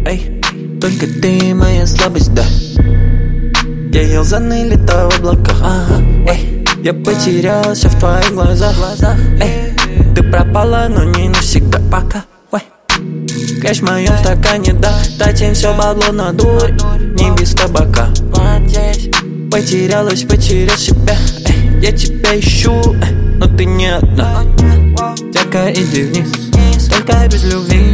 эй, только ты моя слабость, да. Я ел заныли-то в облаках, эй, я потерялся в твоих глазах, эй, ты пропала, но не навсегда, пока, ой. Кэш в моем стакане, да, тратим все бабло на дурь, не без табака. Потерял себя, эй, я тебя ищу, эй, но ты не одна. Тяка, иди вниз, только без любви.